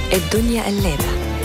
الدنيا قلابة،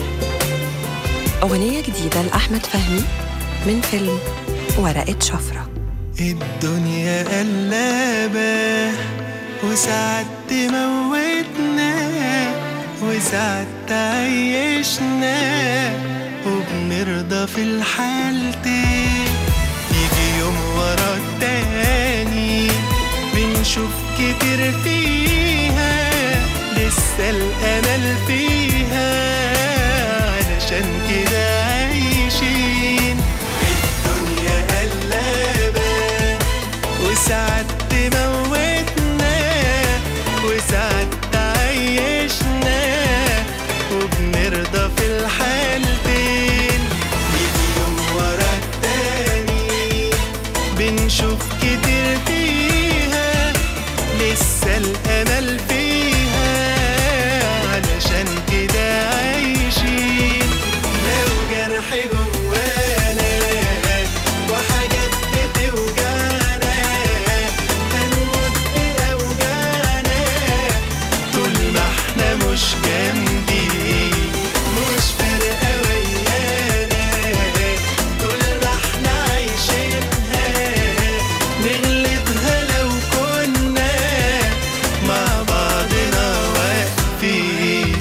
أغنية جديدة لأحمد فهمي من فيلم ورقة شفرة. الدنيا قلابة وساعات تموتنا وساعات تعيشنا وبنرضى في الحالتين. يجي يوم ورا التاني بنشوف كتير فيها لسه الأمل فيها، علشان كده عايشين. الدنيا قلابة وساعات تموتنا وساعات تعيشنا وبنرضى في الحالتين. يجي يوم ورا التاني بنشوف كتير فيها لسه الأمل فيها، علشان كده عايشين. لو جرح جوانا وحاجات بتوجعنا هنموت بأوجاعنا طول ما احنا مش جامدين، مش فارقة ويانا طول ما احنا عايشينها نغلبها لو كنا مع بعضنا واقفين.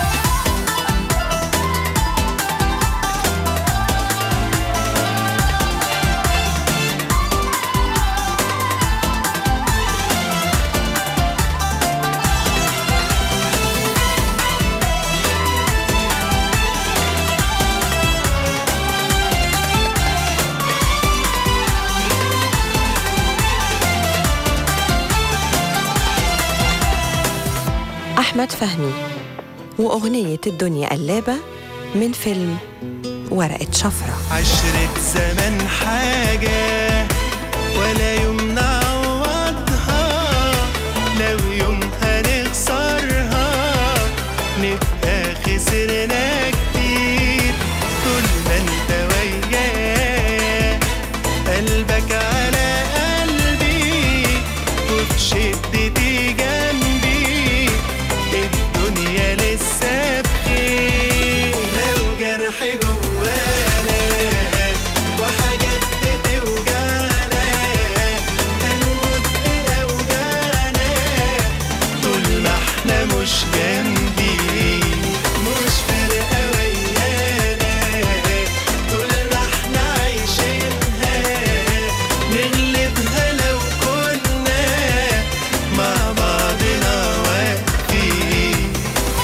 أحمد فهمي وأغنية الدنيا قلابة من فيلم ورقة شفرة. عشرة زمن حاجة ولا يوم نعوضها، لو يوم هنخسرها نبقى خسرنا كتير. طول ما انت وياه قلبك على قلبي وفي شدتي جنبي الدنيا لسه بخير. لو جرح جوانا وحاجات بتوجعنا هنموت بأوجاعنا طول ما احنا مش جامدين، مش فارقة ويانا طول ما احنا عايشينها نغلبها لو كنا مع بعضنا واقفين.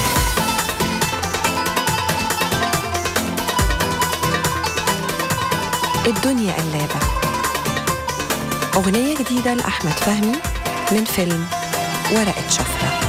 الدنيا قلابة، أغنية جديدة لأحمد فهمي من فيلم ورقة شفرة.